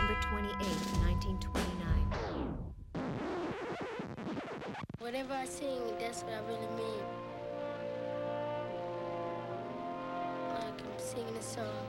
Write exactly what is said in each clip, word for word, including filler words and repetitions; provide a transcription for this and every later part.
November twenty-eighth, nineteen twenty-nine. Whatever I sing, that's what I really mean. Like I'm singing a song.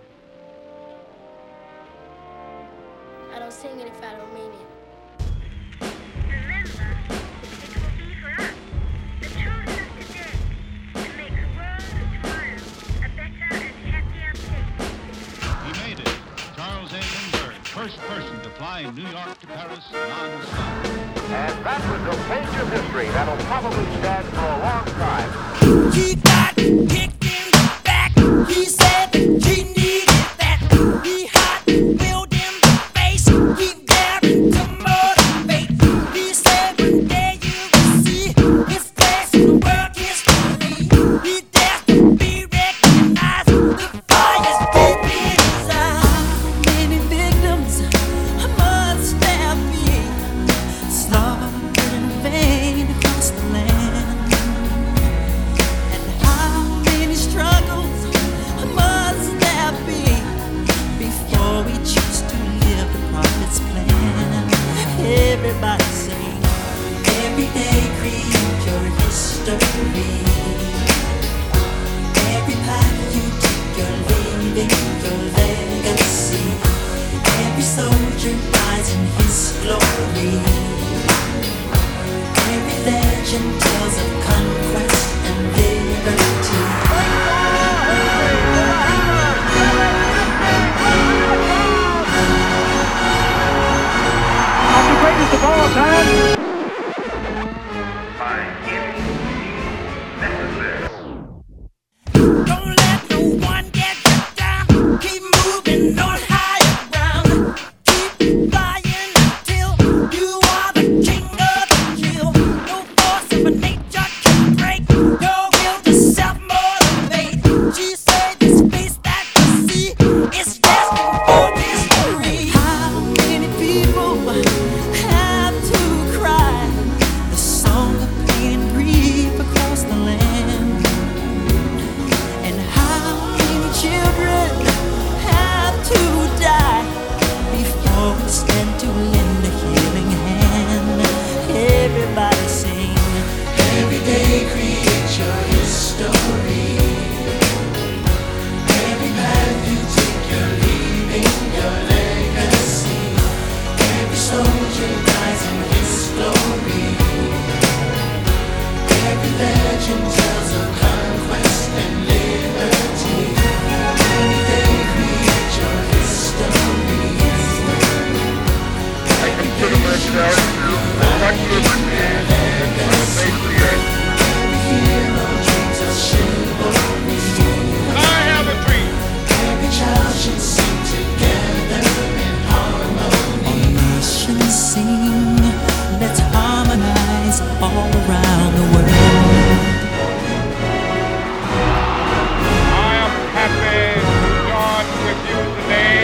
I don't sing it if I don't mean it. Remember, it will be for us, the children of today, to make the world of tomorrow a better and happier place. He made it. Charles A. Lindbergh, first person to fly New York to Paris non-stop. And that was a page of history that'll probably stand for a long time. He got kicked in the back. He said that he needed that. He hot, willed in the face. He daring to motivate. He said one day you will see his face in world history. He dares to be recognized. The fire's deep in his eyes. How many victims must there be? Slaughtered in vain across the land. And how many struggles must there be before we choose to live the prophet's plan? Everybody sing. Every day create your history. Every path you take, you're leaving your legacy. Every soldier dies in his glory. Every legend tells of conquest and liberty. I'm the greatest of all time. By any necessary. Don't let no one get you down. Keep moving on higher ground. Keep flying until you are the king of the kill. No force of nature can break your will to self-motivate. She said this face that you see is destined for history. How many people have to cry the song of pain and grief across the land? And how many children have to die before we stand to lend a healing hand? Everybody sing. Every day create your history. Every path you take, you're leaving your legacy. Every soldier dies in his glory. Every legend tells of conquest and liberty. Every day create your history. I consider myself to touch the hand and face the earth. Every hero dreams of chivalry. I have a dream. Every child should sing together in harmony. All nations sing. Let's harmonize all around the world. I am happy to join with you today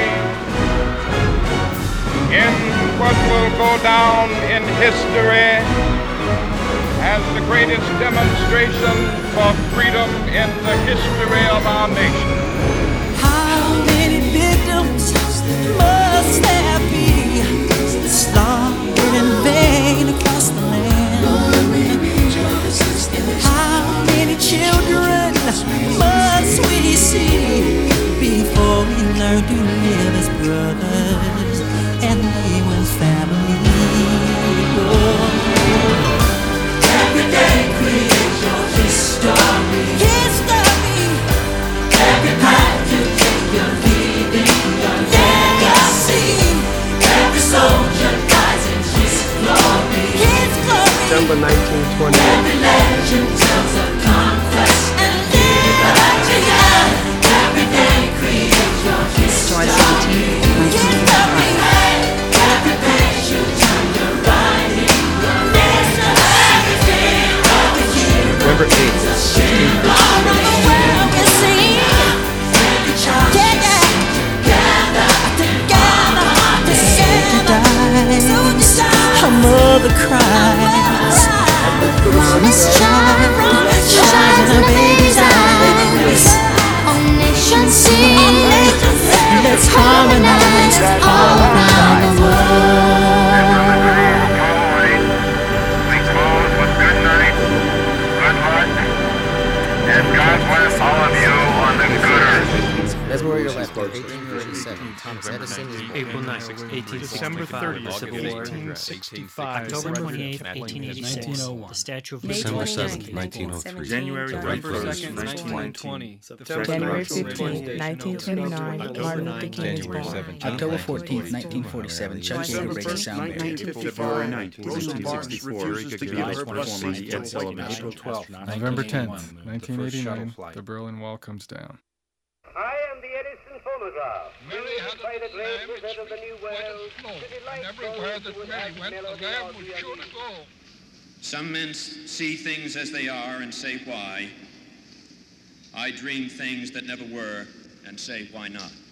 in what will go down in history as the greatest demonstration for freedom in the history of our nation. How many victims must there be? Slaughtered in vain across the land. How many children must we see before we learn to live as brothers and live with family? Oh. Every day create your history. History. Every December thirtieth, eighteen sixty-five. October twenty-eighth, eighteen eighty-six. nineteen oh one. The Statue of May Liberty. December twenty-ninth, seventh, nineteen oh three. January thirty-first, nineteen twenty. January fifteenth, nineteen twenty-nine, Martin Luther King is born. October fourteenth, nineteen forty-seven, Chuck Yeager breaks sound barrier. February nineteenth, nineteen sixty-four, performer Ed Sullivan. April twelfth, November tenth, nineteen eighty-nine, the Berlin Wall comes down. I am the Edison phonograph. Mary had by the a great lamb which wizard of the New World. went and everywhere that Mary went, the lamb was sure to go. Some men s- see things as they are and say why. I dream things that never were and say why not.